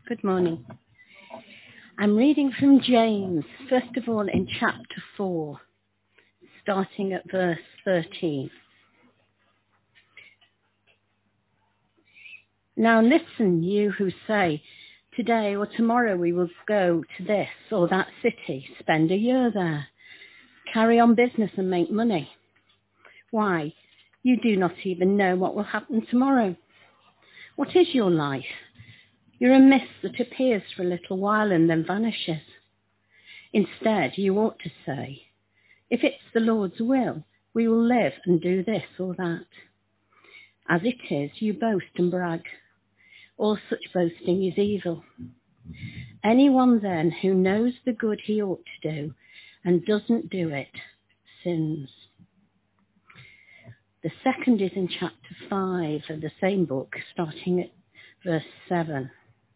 Good morning. I'm reading from James, first of all in chapter 4, starting at verse 13. Now listen, you who say, today or tomorrow we will go to this or that city, spend a year there, carry on business and make money. Why, you do not even know what will happen tomorrow. What is your life? You're a mist that appears for a little while and then vanishes. Instead, you ought to say, if it's the Lord's will, we will live and do this or that. As it is, you boast and brag. All such boasting is evil. Anyone then who knows the good he ought to do and doesn't do it, sins. The second is in chapter 5 of the same book, starting at verse 7.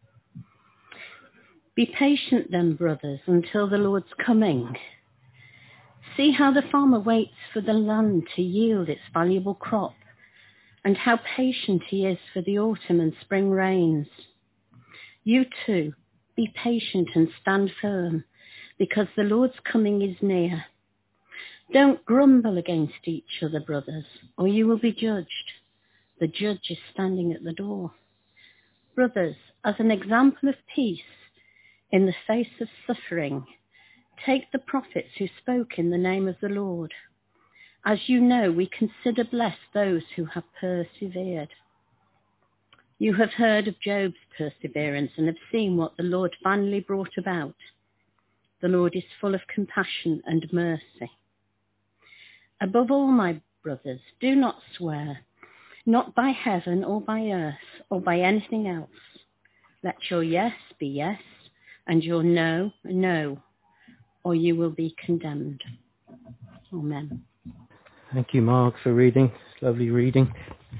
Be patient then, brothers, until the Lord's coming. See how the farmer waits for the land to yield its valuable crop, and how patient he is for the autumn and spring rains. You too, be patient and stand firm, because the Lord's coming is near. Don't grumble against each other, brothers, or you will be judged. The judge is standing at the door. Brothers, as an example of peace, in the face of suffering, take the prophets who spoke in the name of the Lord. As you know, we consider blessed those who have persevered. You have heard of Job's perseverance and have seen what the Lord finally brought about. The Lord is full of compassion and mercy. Above all, my brothers, do not swear, not by heaven or by earth or by anything else. Let your yes be yes, and your no, no, or you will be condemned. Amen. Thank you, Mark, for reading. It's lovely reading.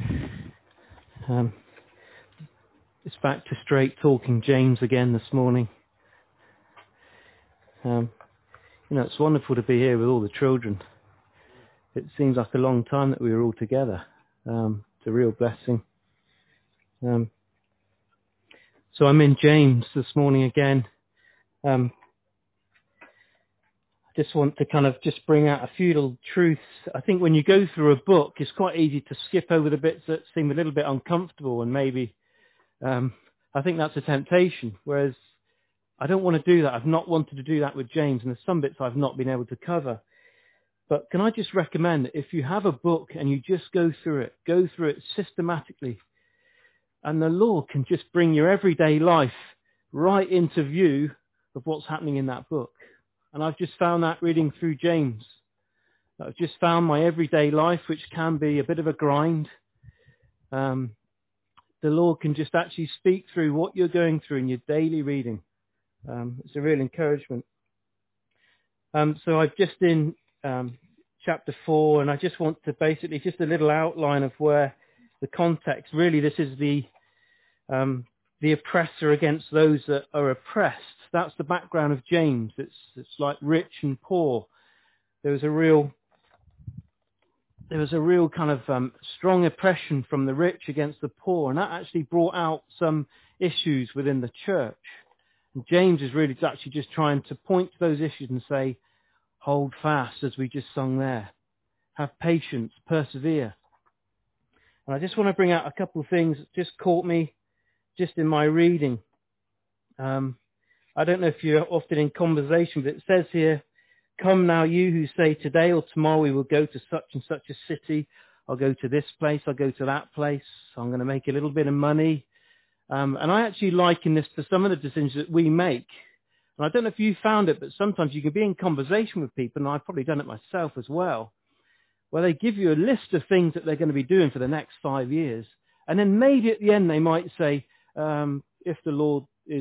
It's back to straight talking James again this morning. It's wonderful to be here with all the children. It seems like a long time that we were all together. It's a real blessing. So I'm in James this morning again. I just want to kind of just bring out a few little truths. I think when you go through a book, it's quite easy to skip over the bits that seem a little bit uncomfortable, and maybe I think that's a temptation, whereas I don't want to do that. I've not wanted to do that with James, and there's some bits I've not been able to cover. But can I just recommend that if you have a book and you just go through it systematically, and the Lord can just bring your everyday life right into view of what's happening in that book. And I've just found that reading through James. I've just found my everyday life, which can be a bit of a grind. The Lord can just actually speak through what you're going through in your daily reading. It's a real encouragement. So I've just in chapter 4, and I just want to basically just a little outline of where the context. Really, this is the oppressor against those that are oppressed. That's the background of James. It's like rich and poor. There was a real kind of strong oppression from the rich against the poor, and that actually brought out some issues within the church. And James is really actually just trying to point to those issues and say, hold fast, as we just sung there. Have patience, persevere. And I just want to bring out a couple of things that just caught me just in my reading. I don't know if you're often in conversation, but it says here, come now you who say today or tomorrow we will go to such and such a city. I'll go to this place. I'll go to that place. I'm going to make a little bit of money. And I actually liken this to some of the decisions that we make. And I don't know if you found it, but sometimes you can be in conversation with people, and I've probably done it myself as well, where they give you a list of things that they're going to be doing for the next 5 years. And then maybe at the end they might say, if the Lord is,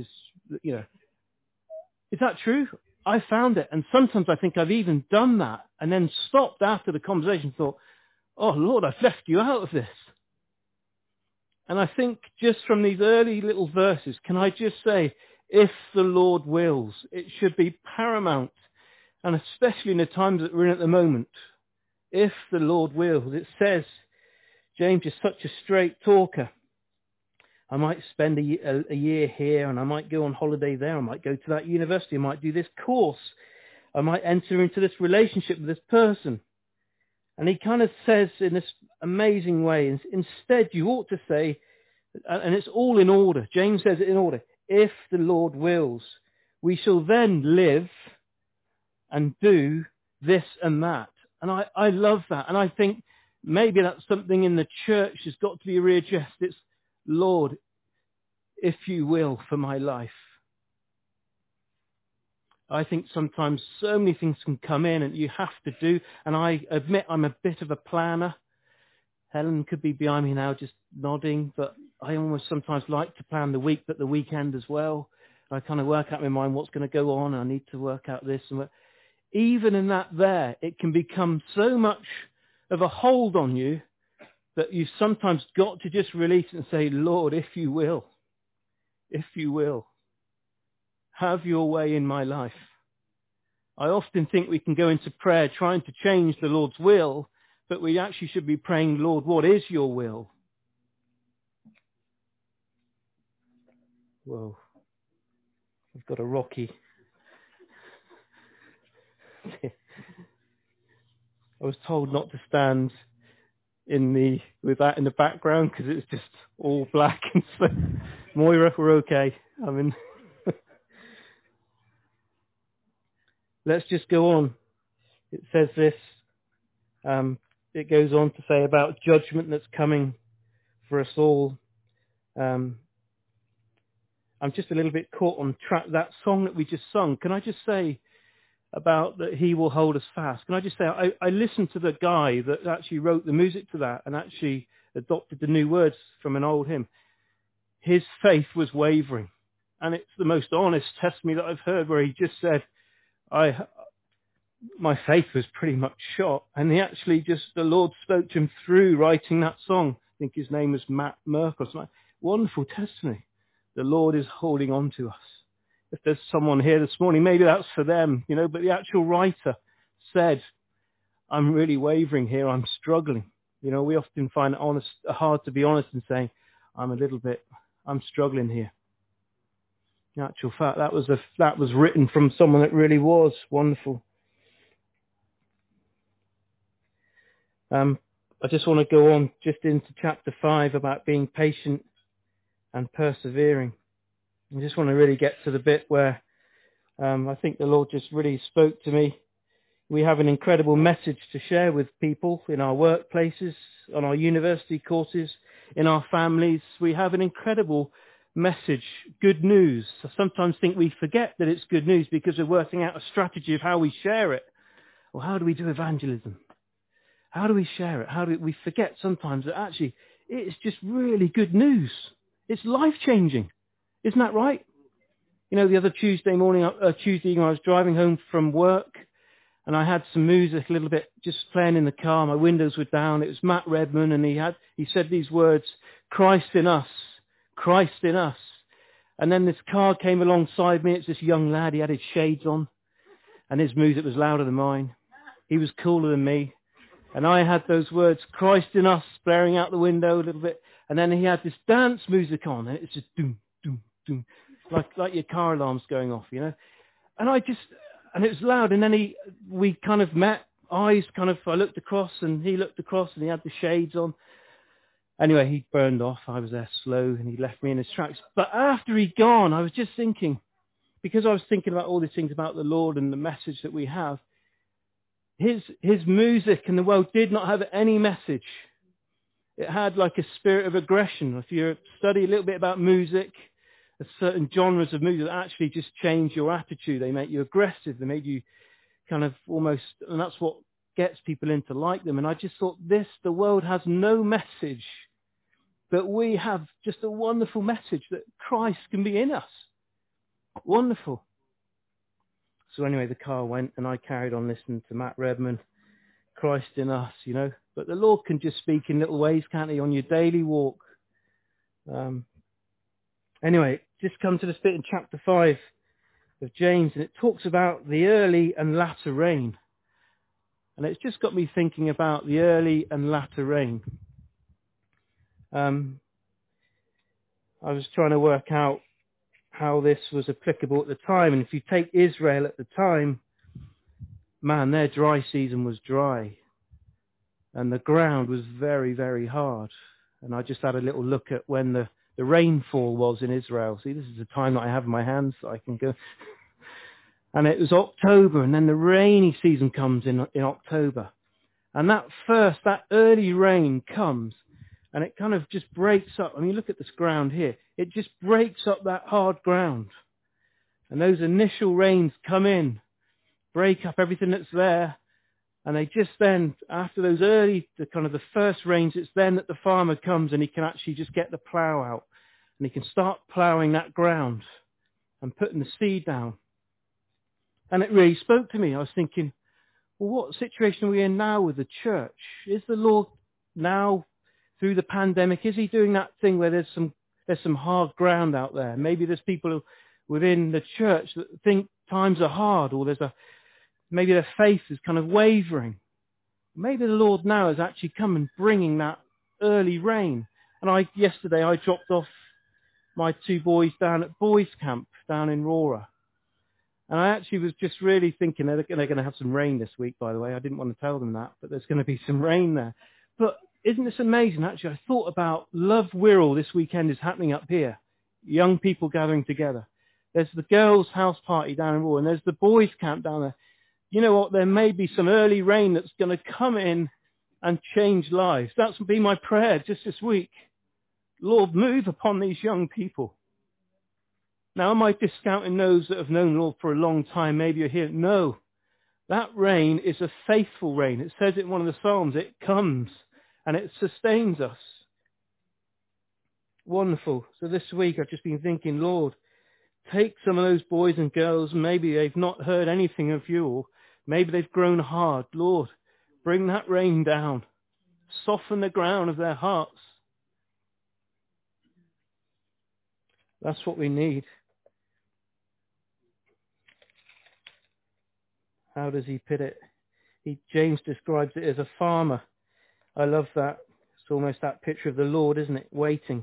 is that true? I found it. And sometimes I think I've even done that and then stopped after the conversation and thought, oh Lord, I've left you out of this. And I think just from these early little verses, can I just say, if the Lord wills, it should be paramount, and especially in the times that we're in at the moment. If the Lord wills, it says, James is such a straight talker. I might spend a year here, and I might go on holiday there. I might go to that university. I might do this course. I might enter into this relationship with this person. And he kind of says in this amazing way, instead you ought to say, and it's all in order. James says it in order. If the Lord wills, we shall then live and do this and that. And I love that. And I think maybe that's something in the church has got to be readjusted. It's, Lord, if you will, for my life. I think sometimes so many things can come in and you have to do. And I admit I'm a bit of a planner. Helen could be behind me now just nodding, but I almost sometimes like to plan the week, but the weekend as well. I kind of work out in my mind what's going to go on. And I need to work out this. And even in that there, it can become so much of a hold on you that you've sometimes got to just release it and say, Lord, if you will, have your way in my life. I often think we can go into prayer trying to change the Lord's will, but we actually should be praying, Lord, what is your will? Whoa, I've got a rocky. I was told not to stand with that in the background because it's just all black and so. Moira, we're okay. I mean, let's just go on. It says this. It goes on to say about judgment that's coming for us all. I'm just a little bit caught on track. That song that we just sung, can I just say about that he will hold us fast? Can I just say, I listened to the guy that actually wrote the music to that and actually adopted the new words from an old hymn. His faith was wavering. And it's the most honest testimony that I've heard where he just said, my faith was pretty much shot. And he actually the Lord spoke to him through writing that song. I think his name was Matt Merck or something. Wonderful testimony. The Lord is holding on to us. If there's someone here this morning, maybe that's for them, but the actual writer said, I'm really wavering here. I'm struggling. We often find it hard to be honest and saying, I'm struggling here. In actual fact, that was written from someone that really was wonderful. I just want to go on just into chapter 5 about being patient and persevering. I just want to really get to the bit where I think the Lord just really spoke to me. We have an incredible message to share with people in our workplaces, on our university courses, in our families. We have an incredible message, good news. I sometimes think we forget that it's good news because we're working out a strategy of how we share it. Or how do we do evangelism? How do we share it? We forget sometimes that actually it's just really good news. It's life-changing. Isn't that right? The other Tuesday evening I was driving home from work and I had some music a little bit just playing in the car. My windows were down. It was Matt Redman and he said these words, Christ in us, Christ in us. And then this car came alongside me. It's this young lad. He had his shades on and his music was louder than mine. He was cooler than me. And I had those words, Christ in us, blaring out the window a little bit. And then he had this dance music on, and it's just doom, doom, doom, like your car alarm's going off, And and it was loud. And then we kind of met, I looked across, and he looked across, and he had the shades on. Anyway, he burned off. I was there slow, and he left me in his tracks. But after he'd gone, I was just thinking, because I was thinking about all these things about the Lord and the message that we have, his music in the world did not have any message. It had like a spirit of aggression. If you study a little bit about music, there's certain genres of music that actually just change your attitude. They make you aggressive. They make you kind of almost, and that's what gets people in to like them. And I just thought the world has no message, but we have just a wonderful message that Christ can be in us. Wonderful. So anyway, the car went and I carried on listening to Matt Redman, Christ in us, But the Lord can just speak in little ways, can't he, on your daily walk. Anyway, just come to this bit in chapter 5 of James, and it talks about the early and latter rain. And it's just got me thinking about the early and latter rain. I was trying to work out how this was applicable at the time. And if you take Israel at the time, man, their dry season was dry. And the ground was very, very hard. And I just had a little look at when the rainfall was in Israel. See, this is the time that I have in my hands, so I can go. And it was October, and then the rainy season comes in October. And that early rain comes, and it kind of just breaks up. I mean, look at this ground here. It just breaks up that hard ground. And those initial rains come in, break up everything that's there. And they just then, after those the first rains, it's then that the farmer comes and he can actually just get the plough out. And he can start ploughing that ground and putting the seed down. And it really spoke to me. I was thinking, well, what situation are we in now with the church? Is the Lord now, through the pandemic, is he doing that thing where there's some hard ground out there? Maybe there's people within the church that think times are hard, or maybe their faith is kind of wavering. Maybe the Lord now has actually come and bringing that early rain. And yesterday I dropped off my two boys down at boys camp down in Rora. And I actually was just really thinking they're going to have some rain this week, by the way. I didn't want to tell them that, but there's going to be some rain there. But isn't this amazing? Actually, I thought about Love Wirral this weekend is happening up here. Young people gathering together. There's the girls' house party down in Rora, and there's the boys' camp down there. You know what? There may be some early rain that's going to come in and change lives. That's been my prayer just this week. Lord, move upon these young people. Now, am I discounting those that have known the Lord for a long time? Maybe you're here. No. That rain is a faithful rain. It says it in one of the Psalms. It comes and it sustains us. Wonderful. So this week I've just been thinking, Lord, take some of those boys and girls. Maybe they've not heard anything of you, or maybe they've grown hard. Lord, bring that rain down. Soften the ground of their hearts. That's what we need. How does he put it? James describes it as a farmer. I love that. It's almost that picture of the Lord, isn't it? Waiting.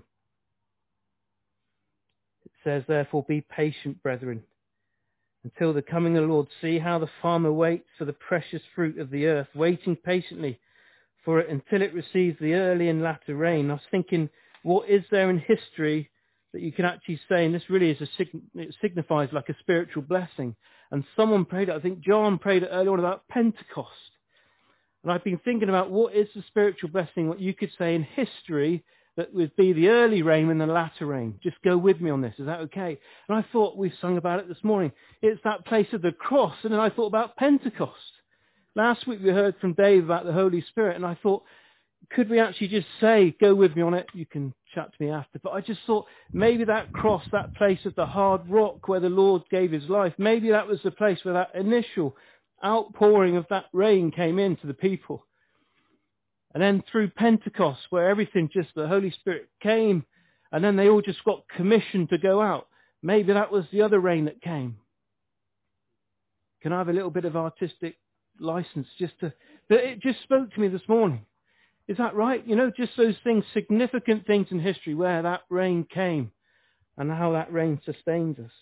It says, therefore, be patient, brethren, until the coming of the Lord. See how the farmer waits for the precious fruit of the earth, waiting patiently for it until it receives the early and latter rain. I was thinking, what is there in history that you can actually say, and this really is it signifies like a spiritual blessing. And someone prayed it, I think John prayed it earlier on about Pentecost. And I've been thinking about what is the spiritual blessing, what you could say in history that would be the early rain and the latter rain. Just go with me on this, is that okay? And I thought, we sung about it this morning, it's that place of the cross. And then I thought about Pentecost. Last week we heard from Dave about the Holy Spirit, and I thought, could we actually just say, go with me on it? You can chat to me after. But I just thought maybe that cross, that place of the hard rock where the Lord gave his life, maybe that was the place where that initial outpouring of that rain came into the people. And then through Pentecost, where everything just, the Holy Spirit came, and then they all just got commissioned to go out. Maybe that was the other rain that came. Can I have a little bit of artistic license but it just spoke to me this morning. Is that right? You know, just those things, significant things in history where that rain came and how that rain sustains us.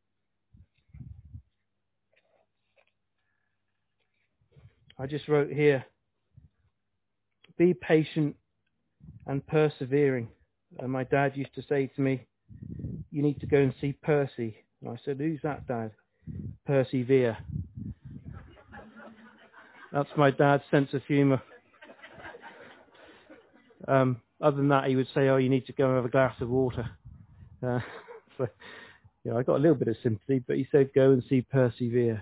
I just wrote here, be patient and persevering. And my dad used to say to me, you need to go and see Percy. And I said, who's that, Dad? Percy Vere. That's my dad's sense of humour. Other than that, he would say, oh, you need to go and have a glass of water. So, I got a little bit of sympathy, but he said, go and see Percy Vere.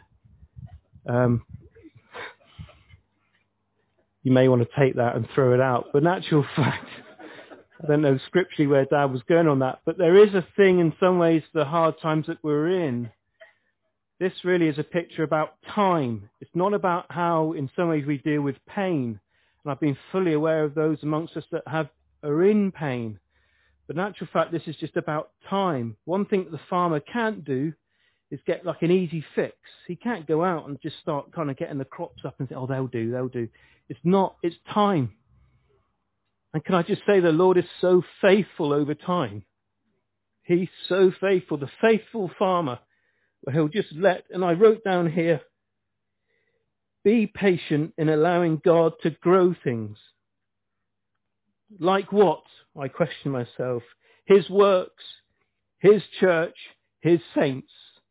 You may want to take that and throw it out. But in actual fact, I don't know scripturally where Dad was going on that, but there is a thing in some ways, the hard times that we're in. This really is a picture about time. It's not about how, in some ways, we deal with pain. And I've been fully aware of those amongst us that are in pain. But in actual fact, this is just about time. One thing that the farmer can't do is get like an easy fix. He can't go out and just start kind of getting the crops up and say, oh, they'll do. It's not, it's time. And can I just say the Lord is so faithful over time. He's so faithful, the faithful farmer, where he'll just let, and I wrote down here, be patient in allowing God to grow things. Like what? I question myself. His works, his church, his saints.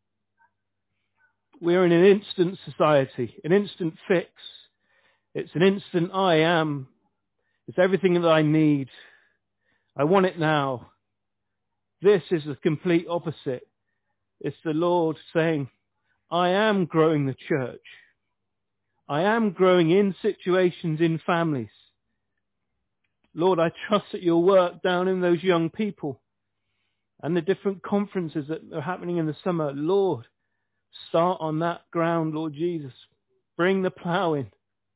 We're in an instant society, an instant fix. It's an instant I am. It's everything that I need. I want it now. This is the complete opposite. It's the Lord saying, I am growing the church. I am growing in situations, in families. Lord, I trust that you'll work down in those young people and the different conferences that are happening in the summer. Lord, start on that ground, Lord Jesus. Bring the plough in.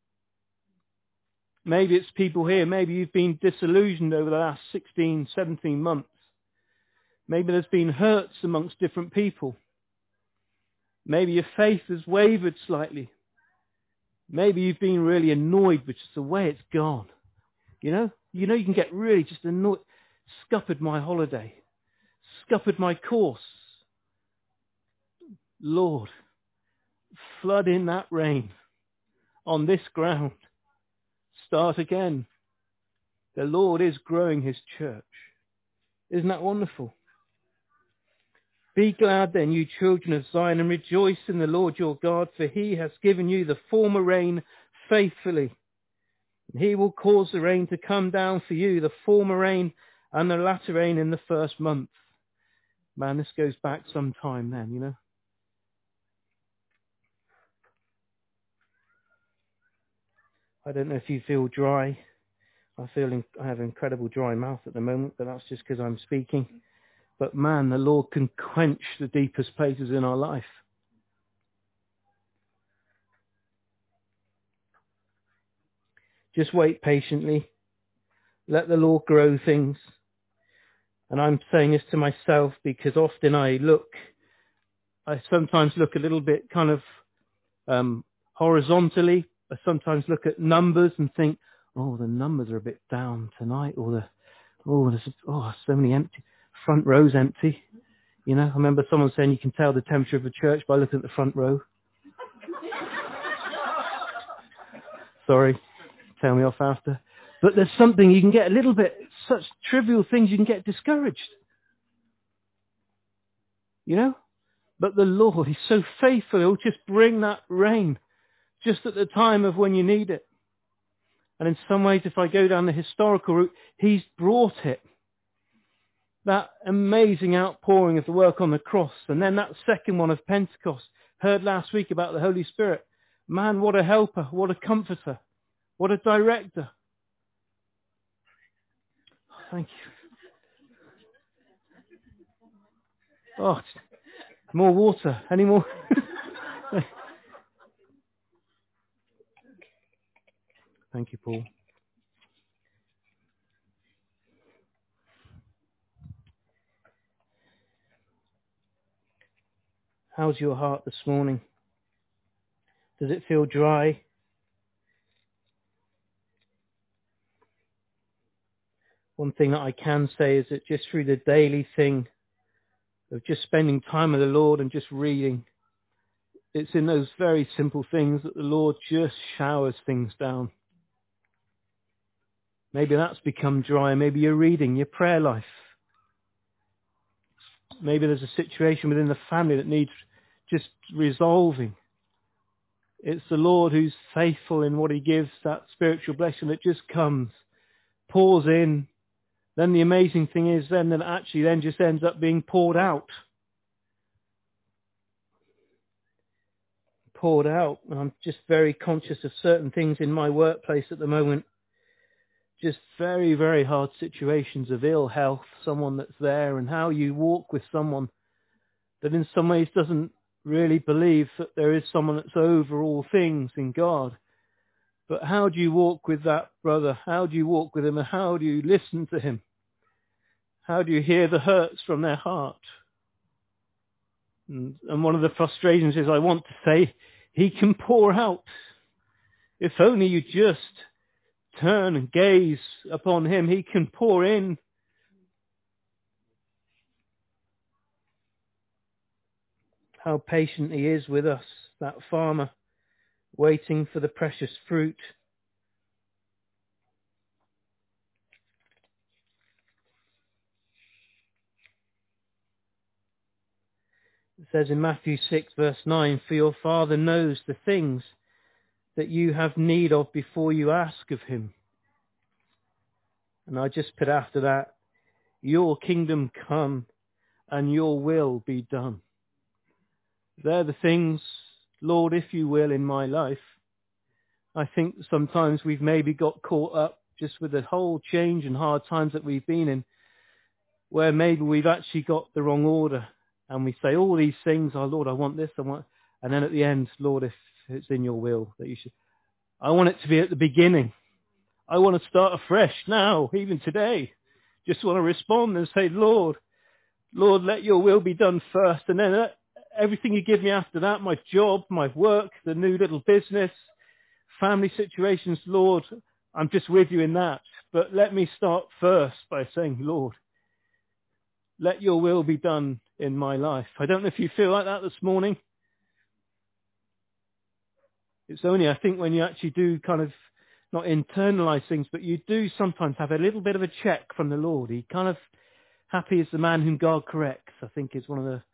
Maybe it's people here. Maybe you've been disillusioned over the last 16, 17 months. Maybe there's been hurts amongst different people. Maybe your faith has wavered slightly. Maybe you've been really annoyed with just the way it's gone. You know you can get really just annoyed. Scuppered my holiday. Scuppered my course. Lord, flood in that rain on this ground. Start again. The Lord is growing his church. Isn't that wonderful? Be glad then, you children of Zion, and rejoice in the Lord your God, for he has given you the former rain faithfully. And he will cause the rain to come down for you, the former rain and the latter rain in the first month. Man, this goes back some time then, I don't know if you feel dry. I have an incredible dry mouth at the moment, but that's just because I'm speaking. But man, the Lord can quench the deepest places in our life. Just wait patiently. Let the Lord grow things. And I'm saying this to myself because often I sometimes look a little bit kind of horizontally. I sometimes look at numbers and think, oh, the numbers are a bit down tonight. Or there's so many empty. Front row's empty. I remember someone saying you can tell the temperature of a church by looking at the front row. Sorry, tell me off after. But there's something you can get a little bit, such trivial things you can get discouraged. But the Lord, he's so faithful, he'll just bring that rain just at the time of when you need it. And in some ways, if I go down the historical route, he's brought it. That amazing outpouring of the work on the cross. And then that second one of Pentecost. Heard last week about the Holy Spirit. Man, what a helper, what a comforter, what a director. Thank you. Oh, more water. Any more? Thank you, Paul. How's your heart this morning? Does it feel dry? One thing that I can say is that just through the daily thing of just spending time with the Lord and just reading, it's in those very simple things that the Lord just showers things down. Maybe that's become dry. Maybe you're reading your prayer life. Maybe there's a situation within the family that needs just resolving. It's the Lord who's faithful in what he gives, that spiritual blessing that just comes, pours in. Then the amazing thing is then that actually then just ends up being poured out. Poured out. And I'm just very conscious of certain things in my workplace at the moment. Just very, very hard situations of ill health, someone that's there, and how you walk with someone that in some ways doesn't really believe that there is someone that's over all things in God. But how do you walk with that brother? How do you walk with him? And how do you listen to him? How do you hear the hurts from their heart? And one of the frustrations is I want to say, he can pour out. If only you just turn and gaze upon him, he can pour in. How patient he is with us, that farmer, waiting for the precious fruit. It says in Matthew 6 verse 9, for your Father knows the things that you have need of before you ask of him. And I just put after that, your kingdom come and your will be done. They're the things, Lord, if you will, in my life. I think sometimes we've maybe got caught up just with the whole change and hard times that we've been in, where maybe we've actually got the wrong order. And we say all these things, oh Lord, I want this, I want, and then at the end, Lord, if it's in your will that you should, I want it to be at the beginning. I want to start afresh now, even today. Just want to respond and say, Lord, let your will be done first. And then everything you give me after that, my job, my work, the new little business, family situations, Lord, I'm just with you in that. But let me start first by saying, Lord, let your will be done in my life. I don't know if you feel like that this morning. It's only, I think, when you actually do kind of not internalize things, but you do sometimes have a little bit of a check from the Lord. He kind of, happy is the man whom God corrects, I think is one of the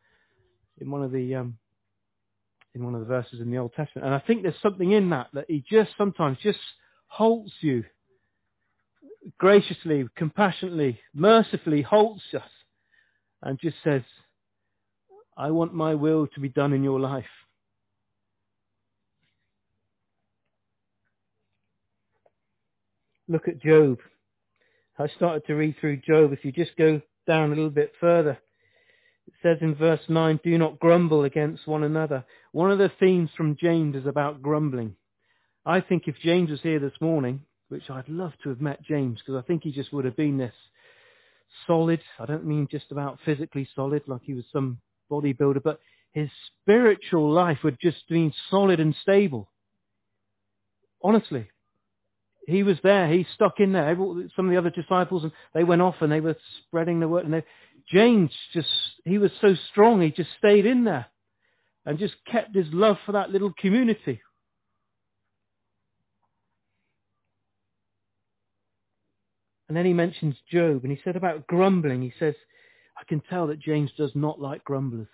verses in the Old Testament. And I think there's something in that he just sometimes just halts you graciously, compassionately, mercifully halts us and just says, I want my will to be done in your life. Look at Job. I started to read through Job. If you just go down a little bit further, it says in verse 9, do not grumble against one another. One of the themes from James is about grumbling. I think if James was here this morning, which I'd love to have met James, because I think he just would have been this solid. I don't mean just about physically solid, like he was some bodybuilder, but his spiritual life would just been solid and stable. Honestly. He was there. He stuck in there. Some of the other disciples, and they went off and they were spreading the word. And James he was so strong. He just stayed in there and just kept his love for that little community. And then he mentions Job, and he said about grumbling. He says, I can tell that James does not like grumblers.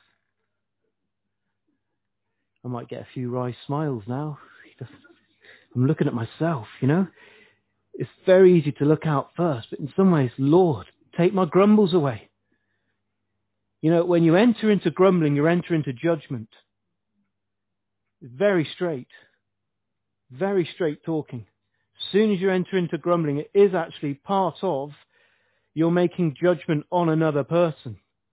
I might get a few wry smiles now. I'm looking at myself, you know. It's very easy to look out first, but in some ways, Lord, take my grumbles away. You know, when you enter into grumbling, you enter into judgment. It's very straight talking. As soon as you enter into grumbling, it is actually part of you're making judgment on another person.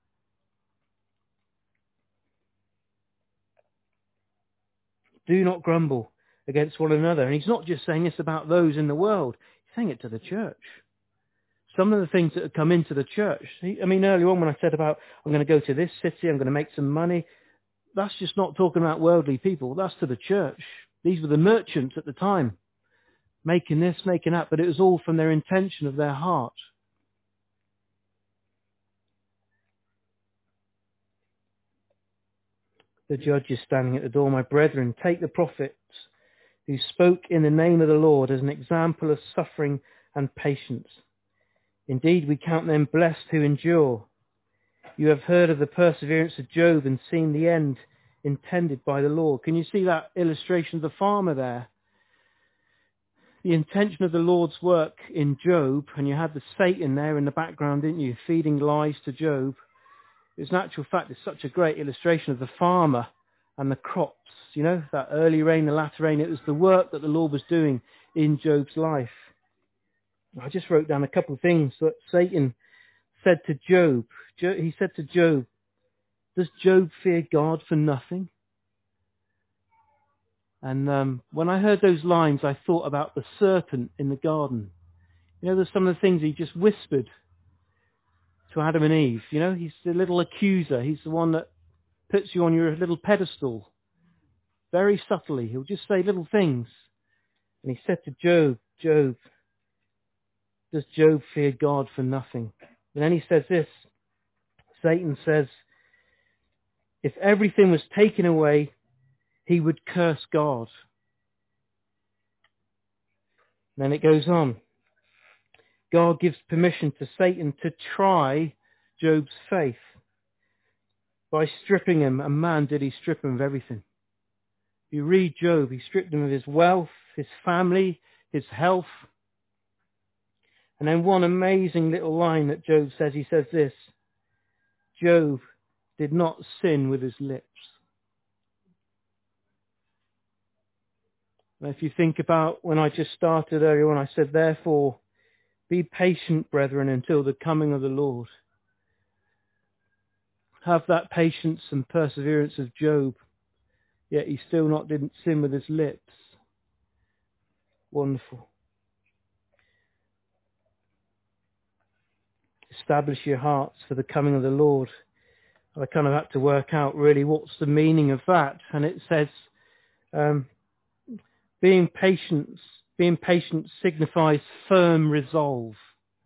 Do not grumble against one another. And he's not just saying this about those in the world. He's saying it to the church. Some of the things that have come into the church. Earlier on when I said about, I'm going to go to this city, I'm going to make some money. That's just not talking about worldly people. That's to the church. These were the merchants at the time. Making this, making that. But it was all from their intention of their heart. The judge is standing at the door. My brethren, take the prophets who spoke in the name of the Lord as an example of suffering and patience. Indeed, we count them blessed who endure. You have heard of the perseverance of Job and seen the end intended by the Lord. Can you see that illustration of the farmer there? The intention of the Lord's work in Job, and you had the Satan there in the background, didn't you, feeding lies to Job. It's an actual fact, it's such a great illustration of the farmer and the crops. You know, that early rain, the latter rain, it was the work that the Lord was doing in Job's life. I just wrote down a couple of things that Satan said to Job. He said to Job, does Job fear God for nothing? And when I heard those lines, I thought about the serpent in the garden. You know, there's some of the things he just whispered to Adam and Eve. You know, he's the little accuser. He's the one that puts you on your little pedestal. Very subtly. He'll just say little things. And he said to Job, Job, does Job fear God for nothing? And then he says this. Satan says If everything was taken away, he would curse God. Then it goes on. God gives permission to Satan to try Job's faith. By stripping him, and man did he strip him of everything. You read Job, he stripped him of his wealth, his family, his health. And then one amazing little line that Job says, he says this: Job did not sin with his lips. And if you think about when I just started earlier, when I said, therefore, be patient, brethren, until the coming of the Lord. Have that patience and perseverance of Job, yet he still didn't sin with his lips. Wonderful. Establish your hearts for the coming of the Lord. I kind of had to work out really what's the meaning of that. And it says, being patient signifies firm resolve.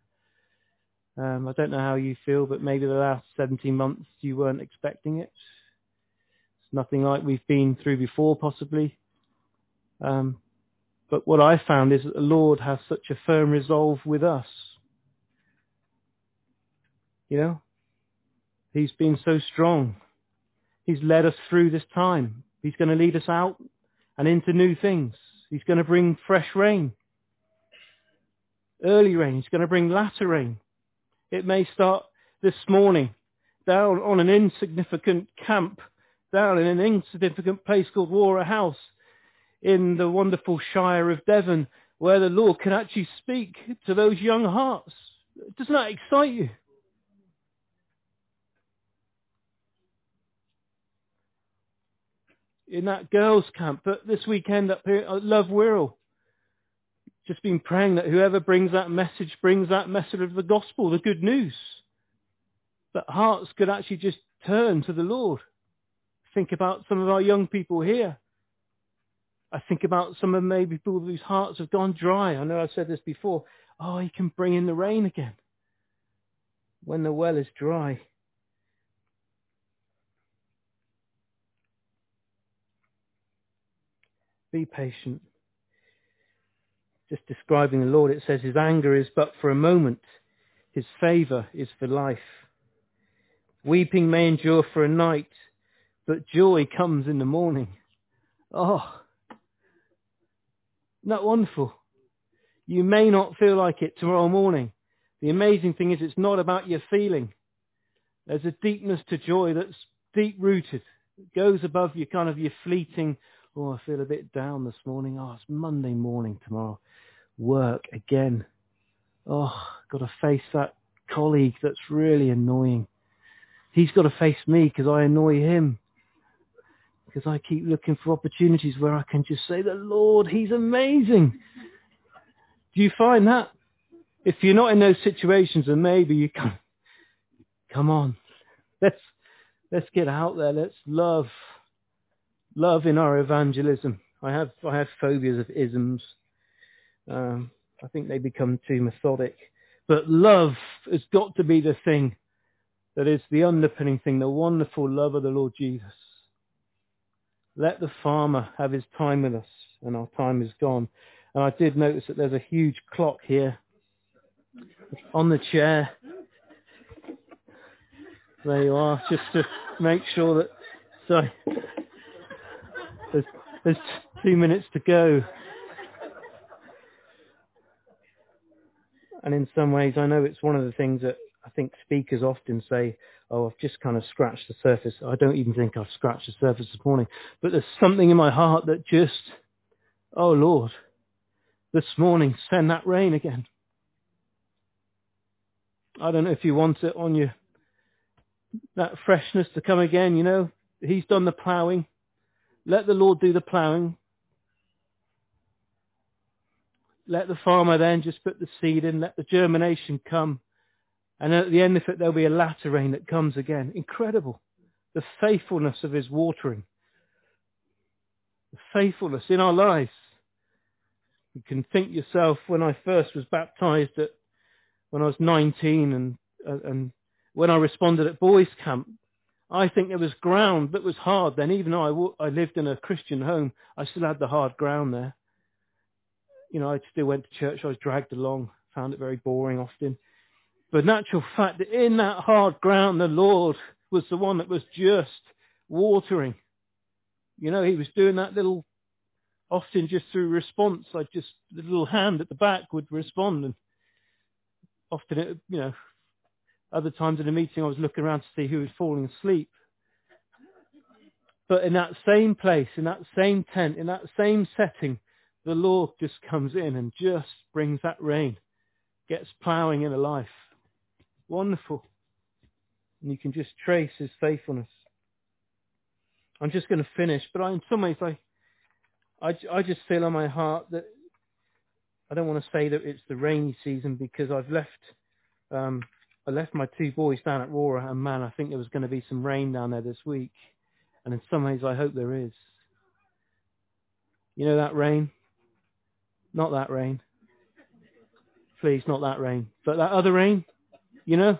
I don't know how you feel, but maybe the last 17 months you weren't expecting it. It's nothing like we've been through before, possibly. But what I found is that the Lord has such a firm resolve with us. You know, he's been so strong. He's led us through this time. He's going to lead us out and into new things. He's going to bring fresh rain, early rain. He's going to bring latter rain. It may start this morning down on an insignificant camp, down in an insignificant place called Warra House in the wonderful Shire of Devon, where the Lord can actually speak to those young hearts. Doesn't that excite you? In that girls' camp, but this weekend up here at Love Wirral, just been praying that whoever brings that message of the gospel, the good news, that hearts could actually just turn to the Lord. Think about some of our young people here. I think about some of maybe people whose hearts have gone dry. I know I've said this before. Oh, he can bring in the rain again when the well is dry. Be patient. Just describing the Lord, it says his anger is but for a moment. His favour is for life. Weeping may endure for a night, but joy comes in the morning. Oh, isn't that wonderful? You may not feel like it tomorrow morning. The amazing thing is it's not about your feeling. There's a deepness to joy that's deep-rooted. It goes above your fleeting, oh, I feel a bit down this morning. Oh, it's Monday morning tomorrow. Work again. Oh, got to face that colleague that's really annoying. He's got to face me because I annoy him. Because I keep looking for opportunities where I can just say, the Lord, he's amazing. Do you find that? If you're not in those situations, then maybe you can, come on. Let's get out there. Let's love in our evangelism. I have phobias of isms. I think they become too methodic. But love has got to be the thing that is the underpinning thing, the wonderful love of the Lord Jesus. Let the farmer have his time with us, and our time is gone. And I did notice that there's a huge clock here on the chair. There you are, just to make sure that... Sorry. There's 2 minutes to go. And in some ways, I know it's one of the things that I think speakers often say, oh, I've just kind of scratched the surface. I don't even think I've scratched the surface this morning. But there's something in my heart that just, oh, Lord, this morning, send that rain again. I don't know if you want it on you, that freshness to come again, you know. He's done the ploughing. Let the Lord do the ploughing. Let the farmer then just put the seed in, let the germination come. And at the end of it, there'll be a latter rain that comes again. Incredible. The faithfulness of his watering. The faithfulness in our lives. You can think yourself when I first was baptized when I was 19 and when I responded at boys camp, I think there was ground that was hard then. Even though I lived in a Christian home, I still had the hard ground there. You know, I still went to church. I was dragged along, found it very boring often. But in actual fact, in that hard ground, the Lord was the one that was just watering. You know, he was doing that little, often just through response, like just the little hand at the back would respond. And often, you know, other times in a meeting, I was looking around to see who was falling asleep. But in that same place, in that same tent, in that same setting, the Lord just comes in and just brings that rain, gets ploughing in a life. Wonderful. And you can just trace his faithfulness. I'm just going to finish, but in some ways I just feel on my heart that I don't want to say that it's the rainy season, because I left my two boys down at Rora, and man, I think there was going to be some rain down there this week. And in some ways I hope there is. You know that rain? Not that rain. Please, not that rain. But that other rain, you know?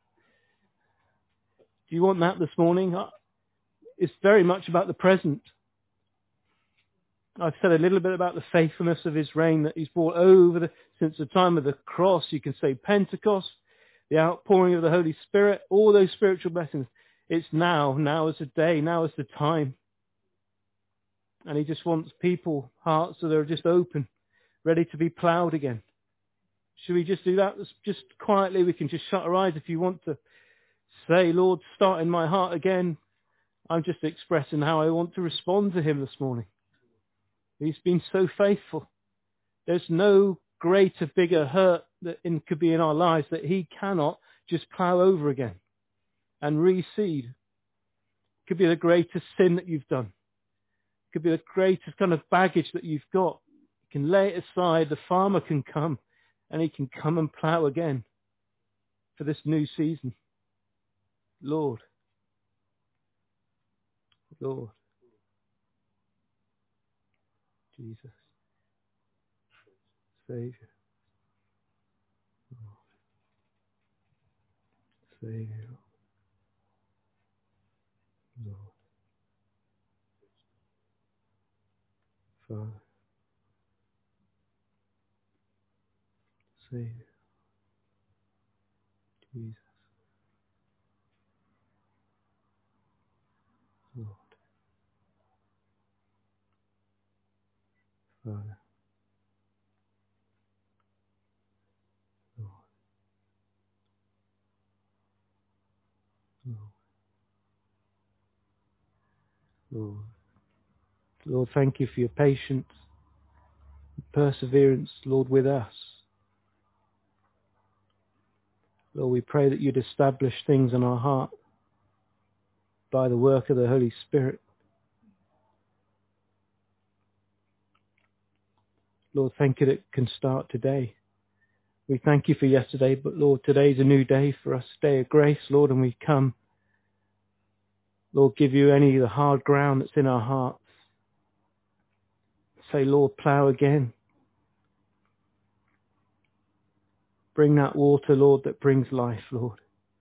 Do you want that this morning? It's very much about the present. I've said a little bit about the faithfulness of his reign that he's brought over since the time of the cross. You can say Pentecost, the outpouring of the Holy Spirit, all those spiritual blessings. It's now. Now is the day. Now is the time. And he just wants people, hearts that are just open, ready to be ploughed again. Should we just do that? Just quietly, we can just shut our eyes if you want to say, Lord, start in my heart again. I'm just expressing how I want to respond to him this morning. He's been so faithful. There's no greater, bigger hurt that could be in our lives that he cannot just plough over again and reseed. It could be the greatest sin that you've done. It could be the greatest kind of baggage that you've got. You can lay it aside. The farmer can come and he can come and plough again for this new season. Lord. Lord. Jesus. Savior. Savior. Lord. Father. Savior. Jesus. Lord. Father. Lord. Lord. Lord. Lord, thank you for your patience, perseverance, Lord, with us. Lord, we pray that you'd establish things in our heart by the work of the Holy Spirit. Lord, thank you that it can start today. We thank you for yesterday, but Lord, today's a new day for us, a day of grace, Lord, and we come, Lord, give you any of the hard ground that's in our hearts. Say, Lord, plough again. Bring that water, Lord, that brings life, Lord.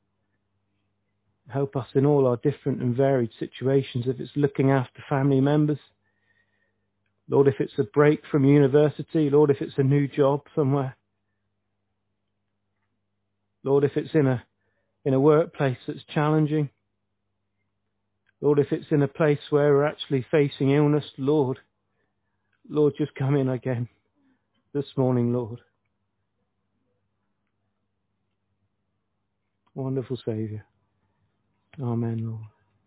Help us in all our different and varied situations. If it's looking after family members, Lord, if it's a break from university, Lord, if it's a new job somewhere, Lord, if it's in a workplace that's challenging, Lord, if it's in a place where we're actually facing illness, Lord, just come in again this morning, Lord. Wonderful Saviour. Amen, Lord.